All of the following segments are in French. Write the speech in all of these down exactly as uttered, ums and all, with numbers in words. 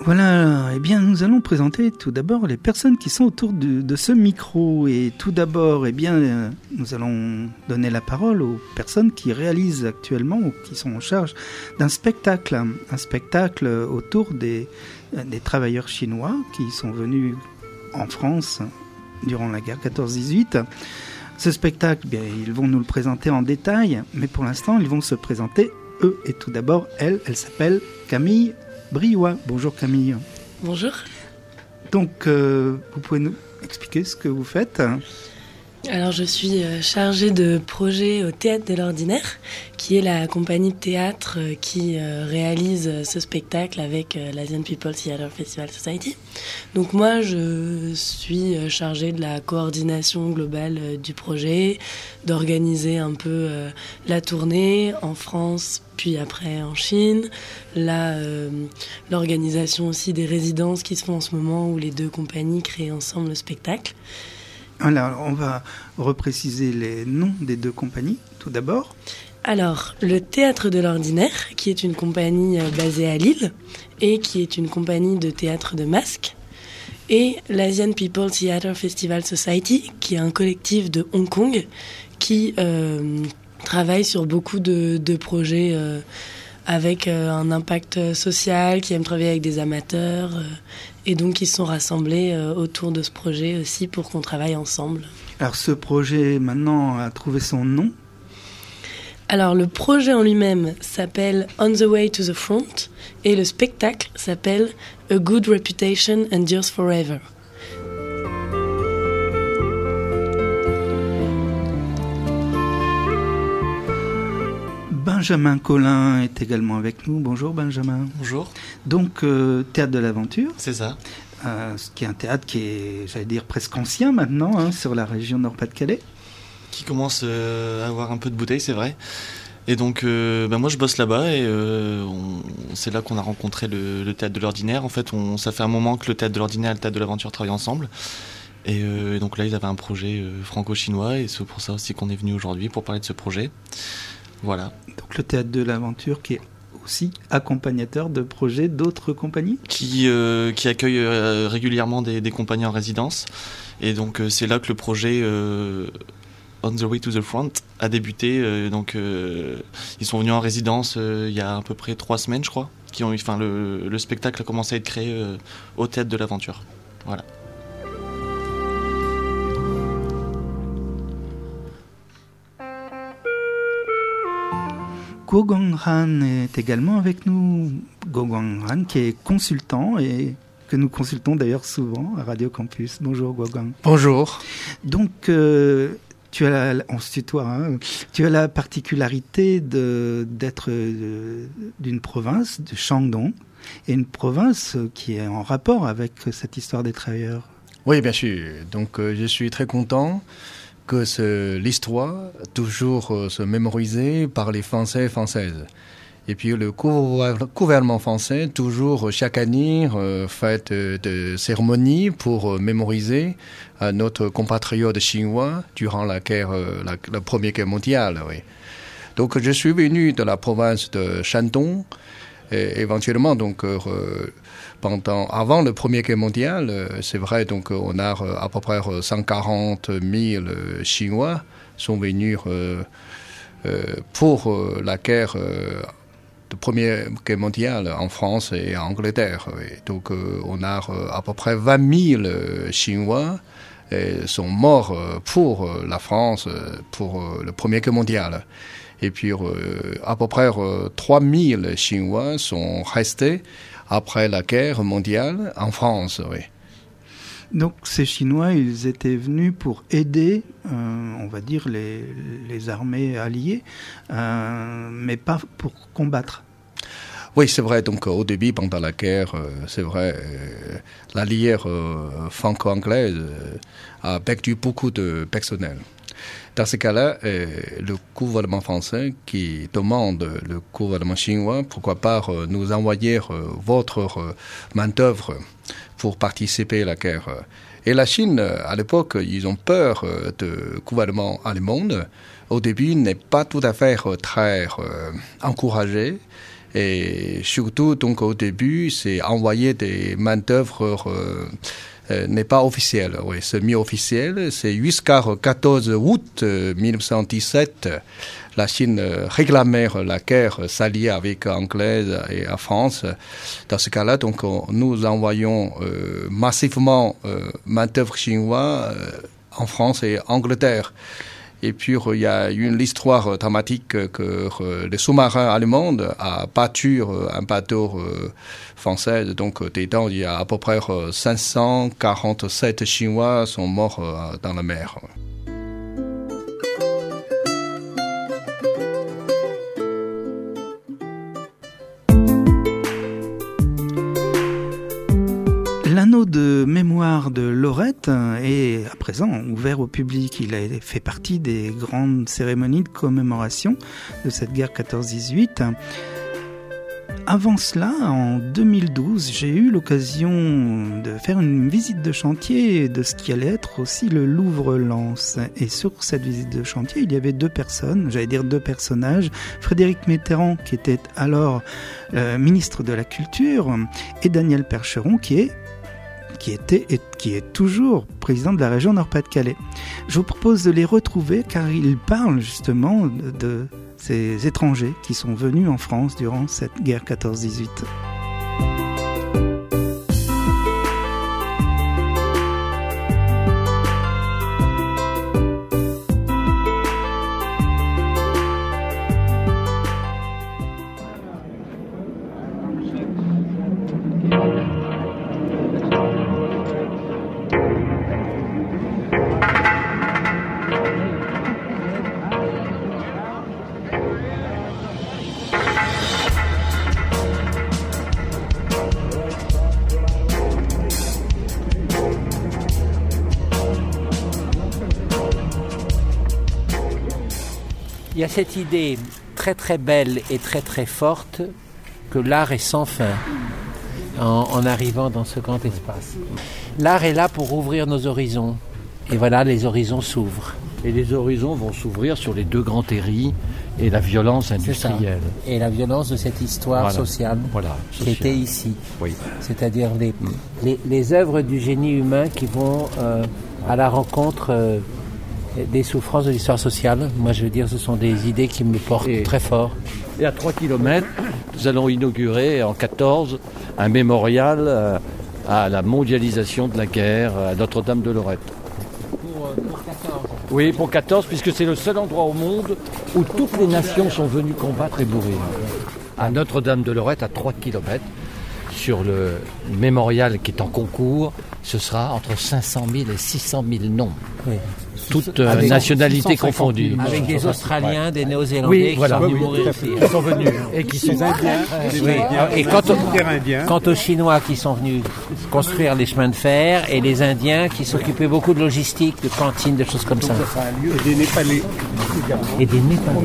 Voilà, eh bien nous allons présenter tout d'abord les personnes qui sont autour de, de ce micro. Et tout d'abord, eh bien, euh, nous allons donner la parole aux personnes qui réalisent actuellement ou qui sont en charge d'un spectacle. Un spectacle autour des, des travailleurs chinois qui sont venus en France durant la guerre quatorze dix-huit. Ce spectacle, bien, ils vont nous le présenter en détail, mais pour l'instant, ils vont se présenter eux. Et tout d'abord, elle, elle s'appelle Camille Briouat. Bonjour Camille. Bonjour. Donc, euh, vous pouvez nous expliquer ce que vous faites ? Alors, je suis chargée de projet au Théâtre de l'Ordinaire, qui est la compagnie de théâtre qui réalise ce spectacle avec l'Asian People Theatre Festival Society. Donc moi, je suis chargée de la coordination globale du projet, d'organiser un peu la tournée en France, puis après en Chine, la, euh, l'organisation aussi des résidences qui se font en ce moment où les deux compagnies créent ensemble le spectacle. Alors, on va repréciser les noms des deux compagnies, tout d'abord. Alors, le Théâtre de l'Ordinaire, qui est une compagnie basée à Lille et qui est une compagnie de théâtre de masques, et l'Asian People Theatre Festival Society, qui est un collectif de Hong Kong qui euh, travaille sur beaucoup de, de projets euh, avec euh, un impact social, qui aime travailler avec des amateurs, euh, et donc ils se sont rassemblés euh, autour de ce projet aussi pour qu'on travaille ensemble. Alors ce projet maintenant a trouvé son nom. Alors le projet en lui-même s'appelle On the Way to the Front et le spectacle s'appelle A Good Reputation Endures Forever. Benjamin Collin est également avec nous. Bonjour Benjamin. Bonjour. Donc euh, Théâtre de l'Aventure. C'est ça. Euh, ce qui est un théâtre qui est, j'allais dire, presque ancien maintenant, hein, sur la région Nord-Pas-de-Calais. Qui commence euh, à avoir un peu de bouteille, c'est vrai. Et donc euh, bah moi je bosse là-bas et euh, on, c'est là qu'on a rencontré le, le Théâtre de l'Ordinaire. En fait, on, ça fait un moment que le Théâtre de l'Ordinaire et le Théâtre de l'Aventure travaillent ensemble. Et euh, donc là, ils avaient un projet euh, franco-chinois et c'est pour ça aussi qu'on est venu aujourd'hui pour parler de ce projet. Voilà. Donc le Théâtre de l'Aventure qui est aussi accompagnateur de projets d'autres compagnies qui, euh, qui accueille euh, régulièrement des, des compagnies en résidence. Et donc euh, c'est là que le projet euh, On the Way to the Front a débuté. Euh, donc euh, ils sont venus en résidence euh, il y a à peu près trois semaines, je crois. Qui ont, enfin, le, le spectacle a commencé à être créé euh, au Théâtre de l'Aventure. Voilà. Guo Guanghan est également avec nous. Guo Guanghan qui est consultant et que nous consultons d'ailleurs souvent à Radio Campus. Bonjour Guo Guanghan. Bonjour. Donc euh, tu as la, on se tutoie, hein, tu as la particularité de, d'être euh, d'une province, de Shandong, et une province qui est en rapport avec cette histoire des travailleurs. Oui, bien sûr. Donc euh, je suis très content que ce, l'histoire toujours euh, se mémorisée par les Français et Françaises. Et puis le gouvernement français, toujours chaque année, euh, fait de, de cérémonies pour euh, mémoriser euh, notre compatriote chinois durant la, guerre, euh, la, la Première Guerre mondiale. Oui. Donc je suis venu de la province de Shandong, et éventuellement donc euh, pendant avant la Première Guerre mondiale, euh, c'est vrai, donc on a euh, à peu près cent quarante mille euh, Chinois sont venus euh, euh, pour euh, la guerre euh, de Première Guerre mondiale en France et en Angleterre. Oui. Donc euh, on a euh, à peu près vingt mille euh, Chinois euh, sont morts euh, pour euh, la France, euh, pour euh, la Première Guerre mondiale. Et puis, euh, à peu près euh, trois mille Chinois sont restés après la guerre mondiale en France. Oui. Donc, ces Chinois, ils étaient venus pour aider, euh, on va dire, les, les armées alliées, euh, mais pas pour combattre. Oui, c'est vrai. Donc, au début, pendant la guerre, euh, c'est vrai, euh, l'allière euh, franco-anglaise euh, a perdu beaucoup de personnel. Dans ce cas-là, euh, le gouvernement français qui demande le gouvernement chinois, pourquoi pas euh, nous envoyer euh, votre euh, main-d'œuvre pour participer à la guerre. Et la Chine, à l'époque, ils ont peur euh, du gouvernement allemand. Au début, n'est pas tout à fait euh, très euh, encouragé. Et surtout, donc, au début, c'est envoyer des main-d'œuvre euh, euh, n'est pas officiel, oui, semi-officiel. C'est jusqu'à quatorze août mille neuf cent dix-sept, la Chine réclamait la guerre, s'allier avec l'Angleise et la France. Dans ce cas-là, donc, nous envoyons euh, massivement euh, main-d'œuvre chinoise euh, en France et Angleterre. Et puis, il y a une histoire dramatique que euh, le sous-marin allemand a battu euh, un bateau euh, français. Donc, dedans, il y a à peu près euh, cinq cent quarante-sept Chinois sont morts euh, dans la mer. L'anneau de mémoire de Lorette est à présent ouvert au public. Il a fait partie des grandes cérémonies de commémoration de cette guerre quatorze dix-huit. Avant cela, en deux mille douze, j'ai eu l'occasion de faire une visite de chantier de ce qui allait être aussi le Louvre-Lens. Et sur cette visite de chantier, il y avait deux personnes, j'allais dire deux personnages. Frédéric Mitterrand, qui était alors euh, ministre de la Culture, et Daniel Percheron, qui est qui était et qui est toujours président de la région Nord-Pas-de-Calais. Je vous propose de les retrouver car ils parlent justement de, de ces étrangers qui sont venus en France durant cette guerre quatorze dix-huit. Il y a cette idée très très belle et très très forte que l'art est sans fin en, en arrivant dans ce grand espace. L'art est là pour ouvrir nos horizons. Et voilà, les horizons s'ouvrent. Et les horizons vont s'ouvrir sur les deux grands terris et la violence industrielle. Et la violence de cette histoire voilà. sociale voilà, qui était ici. Oui. C'est-à-dire les, les, les œuvres du génie humain qui vont euh, à la rencontre euh, des souffrances de l'histoire sociale. Moi, je veux dire, ce sont des idées qui me portent et, très fort. Et à trois kilomètres, nous allons inaugurer en quatorze un mémorial euh, à la mondialisation de la guerre à Notre-Dame de Lorette. Pour, euh, pour quatorze. Oui, pour quatorze, puisque c'est le seul endroit au monde où toutes les nations sont venues combattre et mourir. À Notre-Dame de Lorette, à trois kilomètres, sur le mémorial qui est en concours, ce sera entre cinq cent mille et six cent mille noms. Oui. Toutes euh, nationalités confondues. Avec des Australiens, ouais. des Néo-Zélandais oui, qui voilà. sont venus mourir ici. Qui sont venus et qui sont Indiens. Oui. Et quant, au, quant aux Chinois qui sont venus construire les chemins de fer et les Indiens qui s'occupaient beaucoup de logistique, de cantines, de choses comme ça. Et des Népalais. Et des Népalais.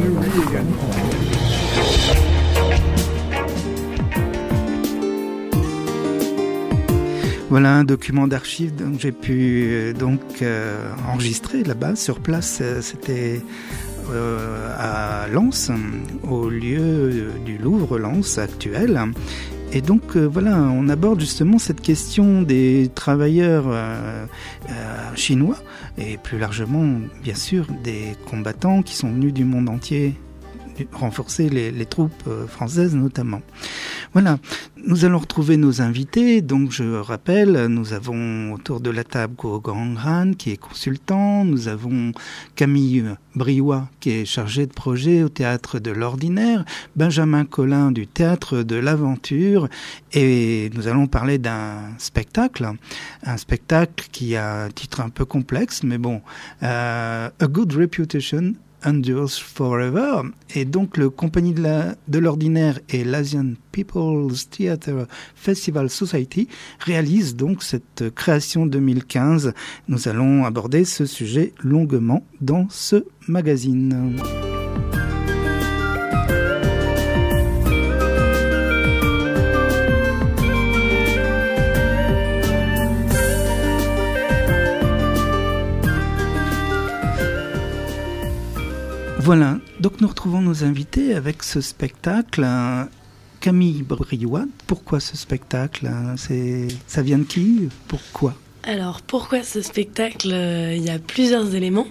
Voilà un document d'archives que j'ai pu euh, donc euh, enregistrer là-bas sur place. Euh, c'était euh, à Lens, au lieu du Louvre-Lens actuel. Et donc euh, voilà, on aborde justement cette question des travailleurs euh, euh, chinois et plus largement, bien sûr, des combattants qui sont venus du monde entier renforcer les, les troupes françaises notamment. Voilà, nous allons retrouver nos invités. Donc je rappelle, nous avons autour de la table Guo Gongran qui est consultant, nous avons Camille Briouat qui est chargé de projet au Théâtre de l'Ordinaire, Benjamin Collin du Théâtre de l'Aventure, et nous allons parler d'un spectacle, un spectacle qui a un titre un peu complexe, mais bon, euh, A Good Reputation Endures Forever, et donc le Compagnie de, la, de l'Ordinaire et l'Asian People's Theatre Festival Society réalisent donc cette création deux mille quinze. Nous allons aborder ce sujet longuement dans ce magazine. Voilà, donc nous retrouvons nos invités avec ce spectacle. Camille Briouat, pourquoi ce spectacle? C'est... Ça vient de qui? Pourquoi? Alors, pourquoi ce spectacle? Il y a plusieurs éléments.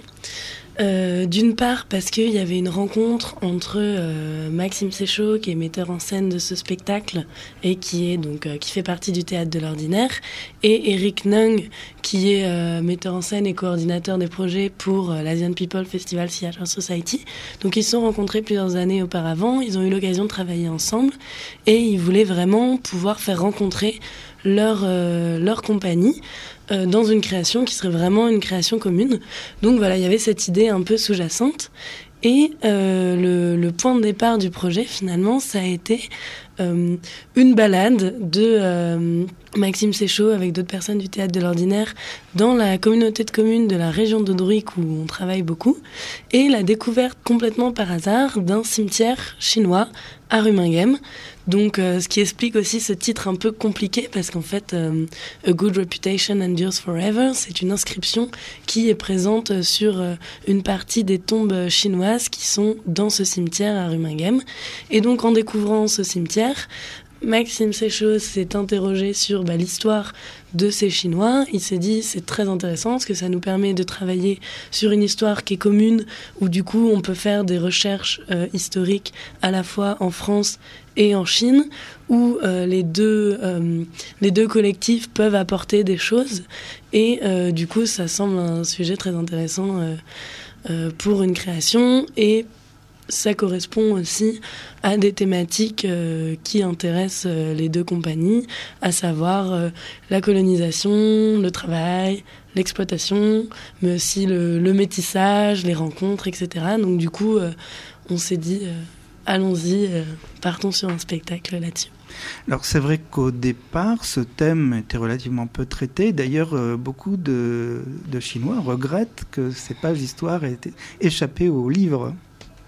Euh, d'une part parce qu'il y avait une rencontre entre euh, Maxime Séchault, qui est metteur en scène de ce spectacle et qui est donc euh, qui fait partie du Théâtre de l'Ordinaire, et Eric Nung, qui est euh, metteur en scène et coordinateur des projets pour euh, l'Asian People Festival Theatre Society. Donc ils se sont rencontrés plusieurs années auparavant, ils ont eu l'occasion de travailler ensemble et ils voulaient vraiment pouvoir faire rencontrer leur euh, leur compagnie euh, dans une création qui serait vraiment une création commune. Donc voilà, il y avait cette idée un peu sous-jacente. Et euh, le, le point de départ du projet, finalement, ça a été euh, une balade de euh, Maxime Séchault avec d'autres personnes du Théâtre de l'Ordinaire dans la communauté de communes de la région de Drouic où on travaille beaucoup, et la découverte complètement par hasard d'un cimetière chinois à Rummingen. Donc, euh, ce qui explique aussi ce titre un peu compliqué, parce qu'en fait, euh, A Good Reputation Endures Forever, c'est une inscription qui est présente sur euh, une partie des tombes chinoises qui sont dans ce cimetière à Rummingen. Et donc, en découvrant ce cimetière, Maxime Séchault s'est interrogé sur bah, l'histoire de ces Chinois. Il s'est dit c'est très intéressant parce que ça nous permet de travailler sur une histoire qui est commune, où du coup on peut faire des recherches euh, historiques à la fois en France et en Chine, où euh, les deux euh, les deux collectifs peuvent apporter des choses, et euh, du coup ça semble un sujet très intéressant euh, euh, pour une création, et ça correspond aussi à des thématiques euh, qui intéressent euh, les deux compagnies, à savoir euh, la colonisation, le travail, l'exploitation, mais aussi le, le métissage, les rencontres, et cetera. Donc du coup, euh, on s'est dit, euh, allons-y, euh, partons sur un spectacle là-dessus. Alors c'est vrai qu'au départ, ce thème était relativement peu traité. D'ailleurs, euh, beaucoup de, de Chinois regrettent que ces pages d'histoire aient été échappées au livre.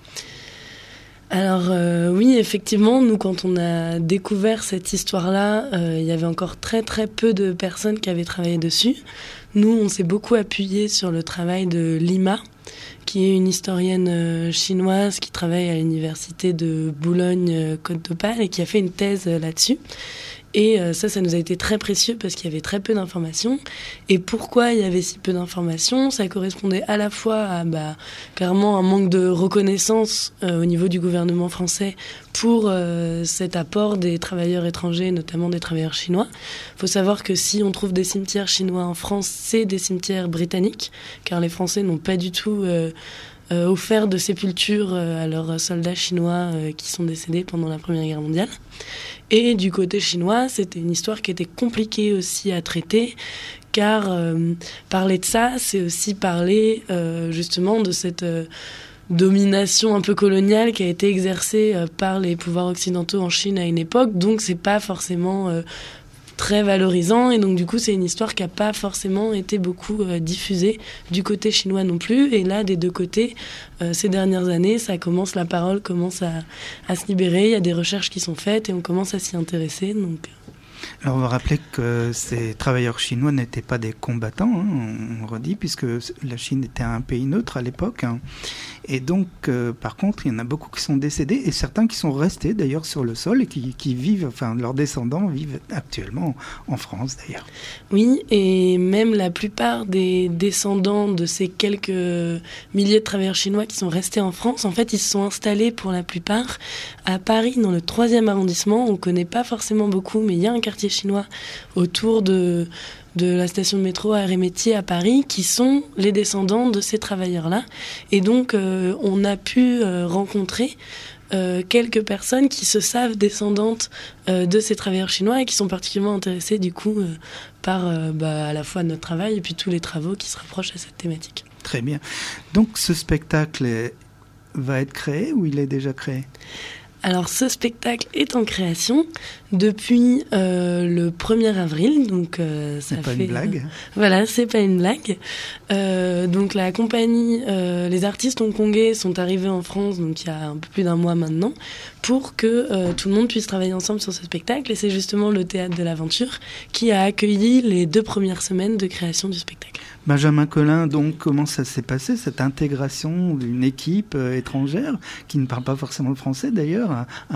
Alors euh, oui, effectivement, nous quand on a découvert cette histoire-là, euh, il y avait encore très très peu de personnes qui avaient travaillé dessus. Nous, on s'est beaucoup appuyé sur le travail de Lima, qui est une historienne euh, chinoise qui travaille à l'université de Boulogne-Côte d'Opale et qui a fait une thèse euh, là-dessus. Et euh, ça, ça nous a été très précieux parce qu'il y avait très peu d'informations. Et pourquoi il y avait si peu d'informations? Ça correspondait à la fois à bah, clairement un manque de reconnaissance euh, au niveau du gouvernement français pour euh, cet apport des travailleurs étrangers, notamment des travailleurs chinois. Il faut savoir que si on trouve des cimetières chinois en France, c'est des cimetières britanniques, car les Français n'ont pas du tout euh, euh, offert de sépulture euh, à leurs soldats chinois euh, qui sont décédés pendant la Première Guerre mondiale. Et du côté chinois, c'était une histoire qui était compliquée aussi à traiter, car euh, parler de ça, c'est aussi parler euh, justement de cette euh, domination un peu coloniale qui a été exercée euh, par les pouvoirs occidentaux en Chine à une époque. Donc c'est pas forcément euh, très valorisant, et donc du coup c'est une histoire qui n'a pas forcément été beaucoup euh, diffusée du côté chinois non plus. Et là, des deux côtés, euh, ces dernières années, ça commence, la parole commence à, à se libérer, il y a des recherches qui sont faites et on commence à s'y intéresser. Donc... Alors on va rappeler que ces travailleurs chinois n'étaient pas des combattants, hein, on redit, puisque la Chine était un pays neutre à l'époque, hein. Et donc euh, par contre il y en a beaucoup qui sont décédés, et certains qui sont restés d'ailleurs sur le sol et qui, qui vivent, enfin leurs descendants vivent actuellement en France d'ailleurs. Oui, et même la plupart des descendants de ces quelques milliers de travailleurs chinois qui sont restés en France, en fait ils se sont installés pour la plupart à Paris, dans le troisième arrondissement. On ne connaît pas forcément beaucoup, mais il y a un quartier chinois autour de, de la station de métro à Rémétier à Paris, qui sont les descendants de ces travailleurs-là. Et donc, euh, on a pu euh, rencontrer euh, quelques personnes qui se savent descendantes euh, de ces travailleurs chinois et qui sont particulièrement intéressées, du coup, euh, par euh, bah, à la fois notre travail et puis tous les travaux qui se rapprochent à cette thématique. Très bien. Donc, ce spectacle est, va être créé ou il est déjà créé ? Alors, ce spectacle est en création depuis euh, le premier avril, donc euh, ça c'est pas fait... une blague. Euh, voilà, c'est pas une blague. Euh, donc la compagnie, euh, les artistes hongkongais sont arrivés en France, donc il y a un peu plus d'un mois maintenant, pour que euh, tout le monde puisse travailler ensemble sur ce spectacle. Et c'est justement le Théâtre de l'Aventure qui a accueilli les deux premières semaines de création du spectacle. Benjamin Collin, donc, comment ça s'est passé, cette intégration d'une équipe euh, étrangère, qui ne parle pas forcément le français d'ailleurs, à, à un lieu ?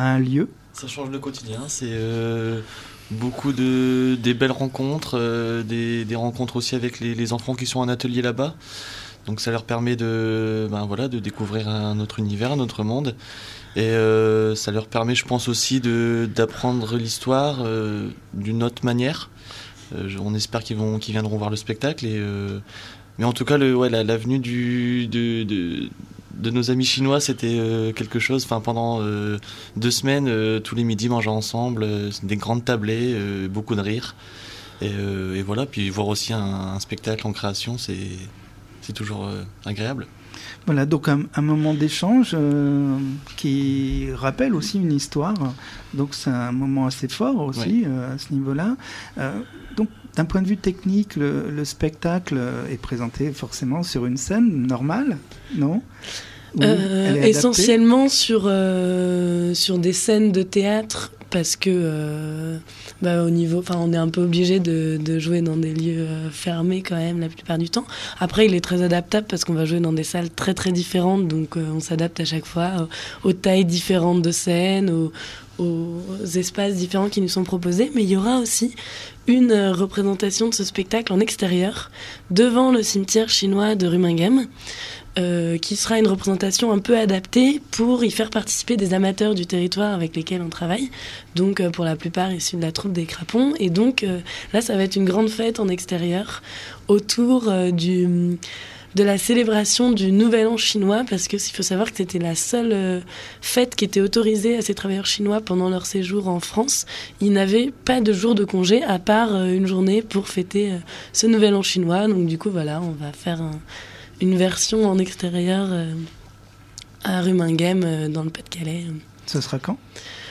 Ça change le quotidien, c'est euh, beaucoup de des belles rencontres, euh, des, des rencontres aussi avec les, les enfants qui sont en atelier là-bas. Donc ça leur permet de, ben voilà, de découvrir un autre univers, un autre monde. Et euh, ça leur permet, je pense aussi, de, d'apprendre l'histoire euh, d'une autre manière. Euh, on espère qu'ils, vont, qu'ils viendront voir le spectacle. Et, euh, mais en tout cas, le, ouais, la, la venue du, de, de, de nos amis chinois, c'était euh, quelque chose. Enfin, pendant euh, deux semaines, euh, tous les midis, manger ensemble, euh, des grandes tablées, euh, beaucoup de rires. Et, euh, et voilà, puis voir aussi un, un spectacle en création, c'est, c'est toujours euh, agréable. Voilà, donc un, un moment d'échange euh, qui rappelle aussi une histoire. Donc c'est un moment assez fort aussi oui. euh, à ce niveau-là. Euh, donc d'un point de vue technique, le, le spectacle est présenté forcément sur une scène normale, non ? euh, Essentiellement sur, euh, sur des scènes de théâtre. Parce que euh, bah, au niveau, enfin, on est un peu obligé de, de jouer dans des lieux euh, fermés quand même la plupart du temps. Après, il est très adaptable parce qu'on va jouer dans des salles très très différentes, donc euh, on s'adapte à chaque fois aux, aux tailles différentes de scènes, aux, aux espaces différents qui nous sont proposés. Mais il y aura aussi une euh, représentation de ce spectacle en extérieur devant le cimetière chinois de Rumingham. Euh, qui sera une représentation un peu adaptée pour y faire participer des amateurs du territoire avec lesquels on travaille, donc euh, pour la plupart issus de la troupe des Crapons. Et donc euh, là, ça va être une grande fête en extérieur autour euh, du, de la célébration du Nouvel An chinois, parce qu'il faut savoir que c'était la seule euh, fête qui était autorisée à ces travailleurs chinois pendant leur séjour en France. Ils n'avaient pas de jour de congé à part euh, une journée pour fêter euh, ce Nouvel An chinois. Donc du coup, voilà, on va faire un une version en extérieur euh, à Rumingham, euh, dans le Pas-de-Calais. Ce sera quand ?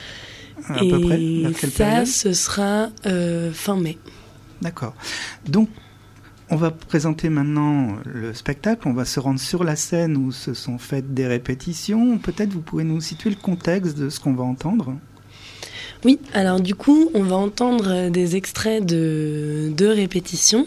À Et peu près vers quelle ça, période ? ce sera euh, fin mai. D'accord. Donc, on va présenter maintenant le spectacle. On va se rendre sur la scène où se sont faites des répétitions. Peut-être vous pouvez nous situer le contexte de ce qu'on va entendre ? Oui, alors du coup, on va entendre des extraits de, de répétitions.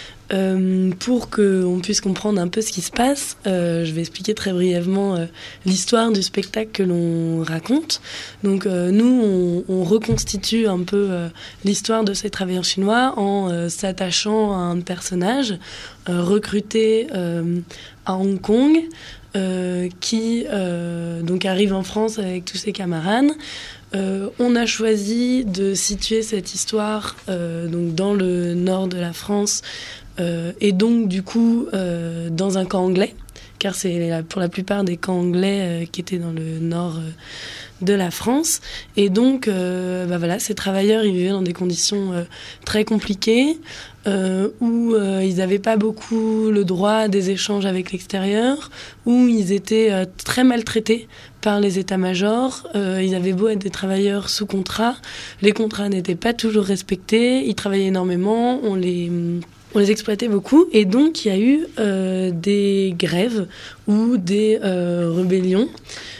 Euh, pour qu'on puisse comprendre un peu ce qui se passe, euh, je vais expliquer très brièvement euh, l'histoire du spectacle que l'on raconte. Donc euh, nous, on, on reconstitue un peu euh, l'histoire de ces travailleurs chinois en euh, s'attachant à un personnage euh, recruté euh, à Hong Kong, euh, qui euh, donc arrive en France avec tous ses camarades. Euh, on a choisi de situer cette histoire euh, donc dans le nord de la France, Euh, et donc du coup euh, dans un camp anglais, car c'est la, pour la plupart des camps anglais euh, qui étaient dans le nord euh, de la France. Et donc euh, bah voilà, ces travailleurs, ils vivaient dans des conditions euh, très compliquées, euh, où euh, ils n'avaient pas beaucoup le droit à des échanges avec l'extérieur, où ils étaient euh, très maltraités par les états-majors. Euh, ils avaient beau être des travailleurs sous contrat, les contrats n'étaient pas toujours respectés, ils travaillaient énormément, on les... On les exploitait beaucoup, et donc il y a eu euh, des grèves ou des euh, rébellions.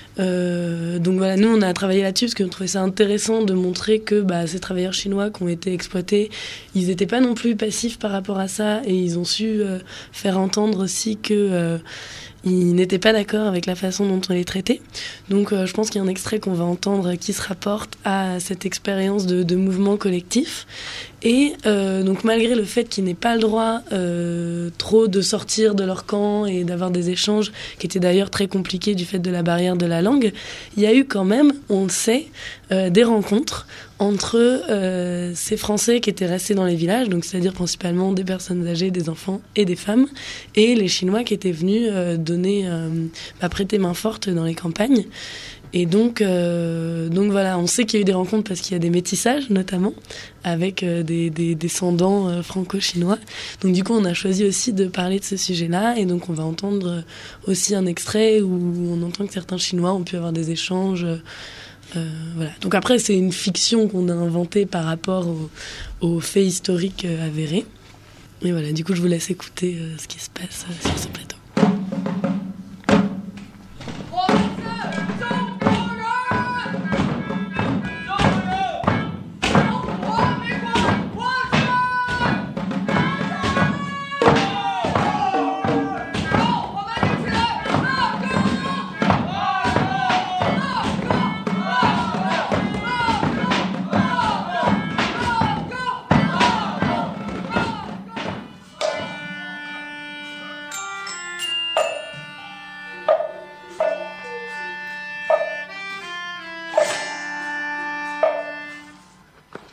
Euh, donc voilà, nous on a travaillé là-dessus parce qu'on trouvait ça intéressant de montrer que bah, ces travailleurs chinois qui ont été exploités, ils n'étaient pas non plus passifs par rapport à ça, et ils ont su euh, faire entendre aussi que euh, ils n'étaient pas d'accord avec la façon dont on les traitait. Donc euh, je pense qu'il y a un extrait qu'on va entendre qui se rapporte à cette expérience de, de mouvement collectif. Et euh, donc malgré le fait qu'ils n'aient pas le droit euh, trop de sortir de leur camp et d'avoir des échanges qui étaient d'ailleurs très compliqués du fait de la barrière de la langue, il y a eu quand même, on le sait, euh, des rencontres entre euh, ces Français qui étaient restés dans les villages, donc c'est-à-dire principalement des personnes âgées, des enfants et des femmes, et les Chinois qui étaient venus euh, donner, euh, bah, prêter main forte dans les campagnes. Et donc, euh, donc voilà, on sait qu'il y a eu des rencontres parce qu'il y a des métissages, notamment, avec euh, des, des descendants euh, franco-chinois. Donc du coup, on a choisi aussi de parler de ce sujet-là. Et donc, on va entendre aussi un extrait où on entend que certains Chinois ont pu avoir des échanges. Euh, voilà. Donc après, c'est une fiction qu'on a inventée par rapport aux, aux faits historiques euh, avérés. Et voilà, du coup, je vous laisse écouter euh, ce qui se passe euh, sur ce plateau.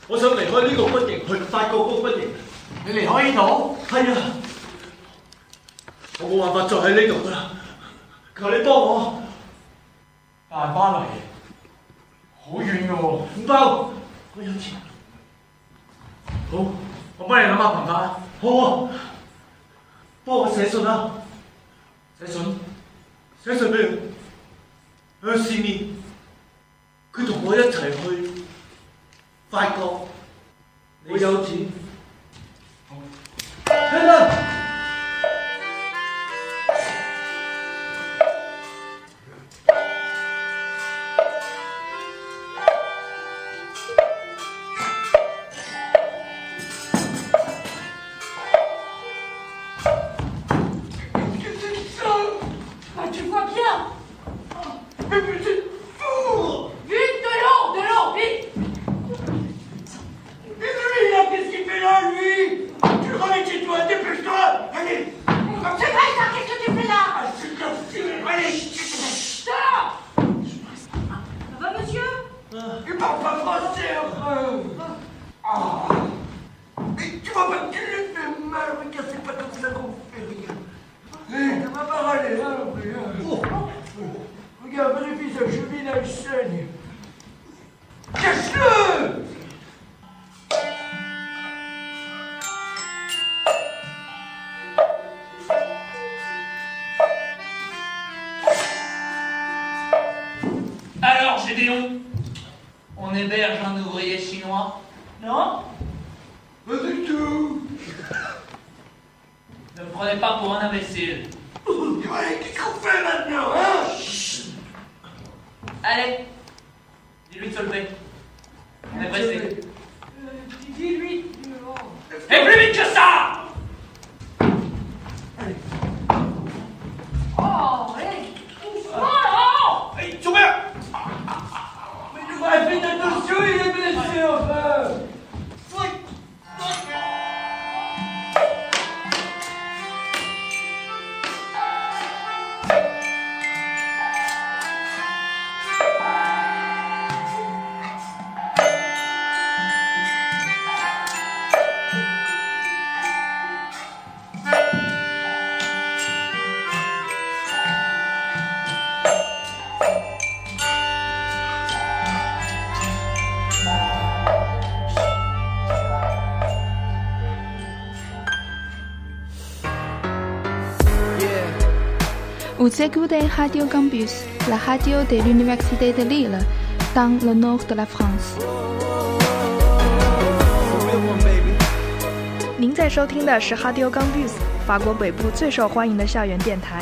我想離開呢個軍營去法國嗰個軍營。你離開呢度？係啊，我冇辦法再喺呢度㗎啦，求你幫我。大巴黎，好遠㗎喎，唔包，我有錢。好，我幫你諗下辦法。好啊，幫我寫信啦，寫信，寫信俾佢，向市面，佢同我一齊去法國，我有錢。等等。 Alors, Gédéon, on héberge un ouvrier chinois? Non? Pas du tout. Ne me prenez pas pour un imbécile. Qu'est-ce qu'on fait maintenant, hein? Allez, dis-lui de se lever. On est pressé. Dis-lui. Et plus vite que ça! Oh, allez, doucement, là! Toubert! Mais il devrait faire attention, il est blessé, enfin! Vous écoutez Radio Campus, la radio de l'Université de Lille, dans le nord de la France. 您在收听的是 Radio Campus， 法国北部最受欢迎的校园电台。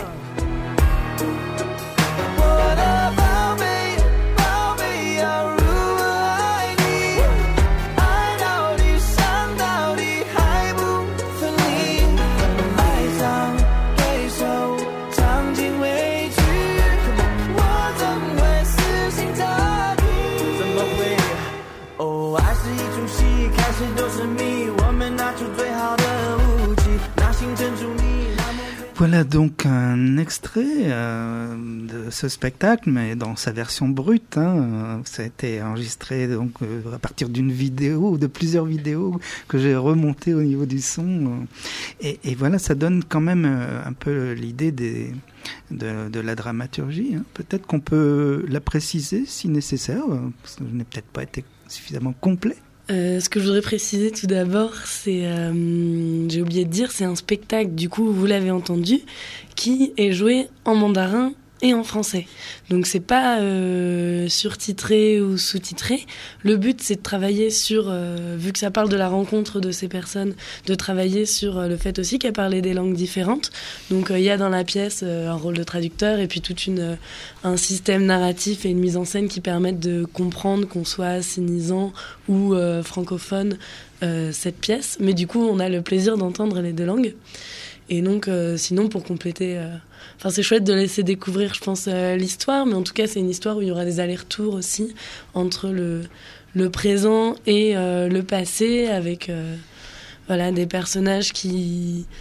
Voilà donc un extrait euh, de ce spectacle, mais dans sa version brute. Hein. Ça a été enregistré donc euh, à partir d'une vidéo, de plusieurs vidéos que j'ai remontées au niveau du son. Et, et voilà, ça donne quand même euh, un peu l'idée des, de, de la dramaturgie. Hein. Peut-être qu'on peut la préciser si nécessaire, parce que je n'ai peut-être pas été suffisamment complet. Euh, ce que je voudrais préciser tout d'abord, c'est, euh, j'ai oublié de dire, c'est un spectacle, du coup, vous l'avez entendu, qui est joué en mandarin et en français. Donc c'est pas euh, surtitré ou sous-titré. Le but, c'est de travailler sur, euh, vu que ça parle de la rencontre de ces personnes, de travailler sur euh, le fait aussi qu'elles parlaient des langues différentes. Donc il euh, y a dans la pièce euh, un rôle de traducteur et puis tout une, euh, un système narratif et une mise en scène qui permettent de comprendre qu'on soit assénisant ou euh, francophone euh, cette pièce. Mais du coup, on a le plaisir d'entendre les deux langues. Et donc, euh, sinon, pour compléter... Euh, Enfin, c'est chouette de laisser découvrir, je pense, euh, l'histoire, mais en tout cas, c'est une histoire où il y aura des allers-retours aussi entre le, le présent et euh, le passé, avec euh, voilà, des personnages qui,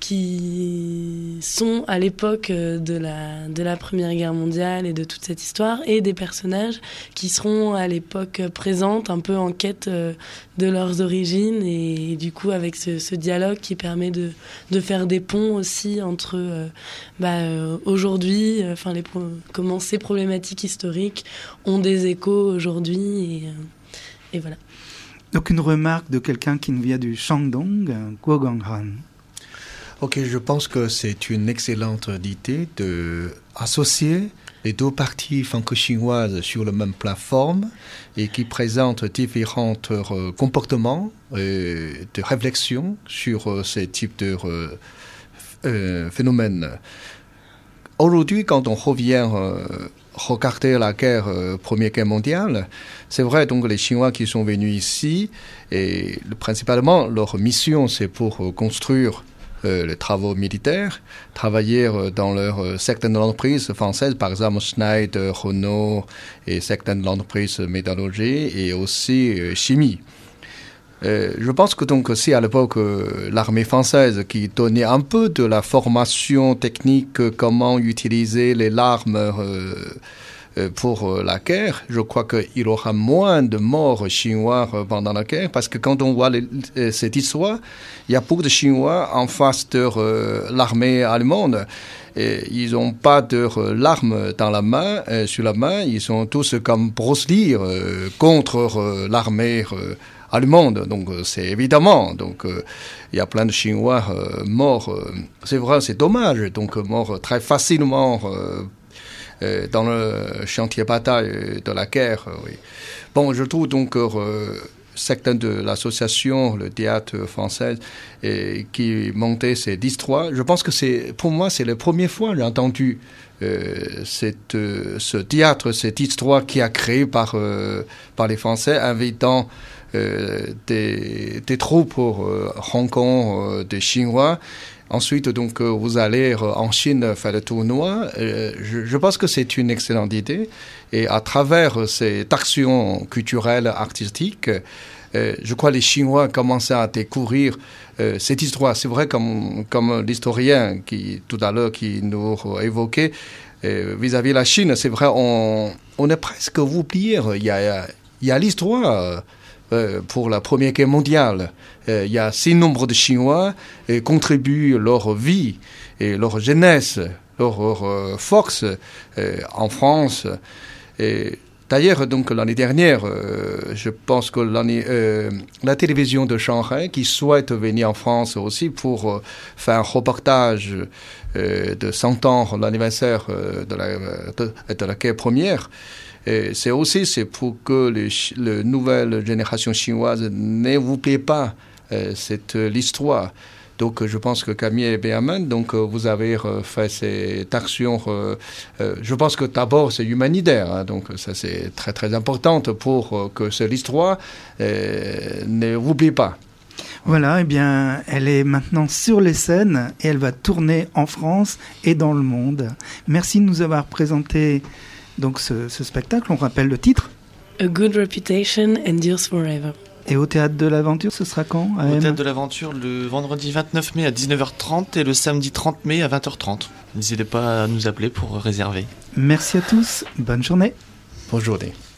qui sont à l'époque de la, de la Première Guerre mondiale et de toute cette histoire, et des personnages qui seront à l'époque présente, un peu en quête de leurs origines, et du coup avec ce, ce dialogue qui permet de, de faire des ponts aussi entre euh, bah, euh, aujourd'hui, enfin les pro- comment ces problématiques historiques ont des échos aujourd'hui, et, euh, et voilà. Donc une remarque de quelqu'un qui nous vient du Shandong, Guo Gonghan. Ok, je pense que c'est une excellente idée d'associer les deux parties franco-chinoises sur la même plateforme et qui présentent différents euh, comportements et de réflexion sur euh, ces types de euh, euh, phénomènes. Aujourd'hui, quand on revient euh, regarder la guerre, euh, Première Guerre mondiale, c'est vrai, donc les Chinois qui sont venus ici, et principalement leur mission c'est pour euh, construire Euh, les travaux militaires, travailler euh, dans leur, euh, certaines entreprises françaises, par exemple Schneider, Renault et certaines entreprises métallurgie et aussi euh, chimie. Euh, je pense que donc aussi à l'époque euh, l'armée française qui donnait un peu de la formation technique, euh, comment utiliser les armes euh, pour la guerre, je crois qu'il y aura moins de morts chinois pendant la guerre, parce que quand on voit les, cette histoire, il y a beaucoup de Chinois en face de euh, l'armée allemande. Et ils n'ont pas de euh, l'arme dans la main, euh, sur la main, ils sont tous comme Bruce Lee euh, contre euh, l'armée euh, allemande. Donc euh, c'est évidemment, donc euh, il y a plein de Chinois euh, morts. Euh, c'est vrai, c'est dommage, donc morts très facilement. Euh, dans le chantier bataille de la guerre. Oui. Bon, je trouve donc euh, certains de l'association, le théâtre français, et, qui montait cette histoire. Je pense que c'est, pour moi, c'est la première fois que j'ai entendu euh, cette, euh, ce théâtre, cette histoire qui a créé par, euh, par les Français, invitant euh, des, des troupes pour euh, Hong Kong, euh, des Chinois. Ensuite, donc, vous allez en Chine faire le tournoi. Je, je pense que c'est une excellente idée. Et à travers cette action culturelle, artistique, je crois que les Chinois commencent à découvrir cette histoire. C'est vrai, comme, comme l'historien qui, tout à l'heure, qui nous évoquait, vis-à-vis de la Chine, c'est vrai, on, on est presque oublié. Il y a, il y a l'histoire pour la Première Guerre mondiale. Il y a si nombre de Chinois qui contribuent leur vie et leur jeunesse, leur, leur force en France. Et d'ailleurs, donc l'année dernière, je pense que l'année, euh, la télévision de Shanghai, qui souhaite venir en France aussi pour faire un reportage euh, de cent ans, l'anniversaire de la, de, de la guerre première. Et c'est aussi c'est pour que les, les nouvelles générations chinoises n'oublient pas euh, cette l'histoire. Donc je pense que Camille et Benjamin, donc vous avez euh, fait cette action. Euh, euh, je pense que d'abord c'est humanitaire, hein, donc ça c'est très très important pour euh, que cette histoire euh, ne oublie pas. Voilà, eh bien, elle est maintenant sur les scènes et elle va tourner en France et dans le monde. Merci de nous avoir présenté donc ce, ce spectacle. On rappelle le titre. A Good Reputation Endures Forever. Et au Théâtre de l'Aventure, ce sera quand? Au Théâtre de l'Aventure, le vendredi vingt-neuf mai à dix-neuf heures trente et le samedi trente mai à vingt heures trente. N'hésitez pas à nous appeler pour réserver. Merci à tous, bonne journée. Bonne journée.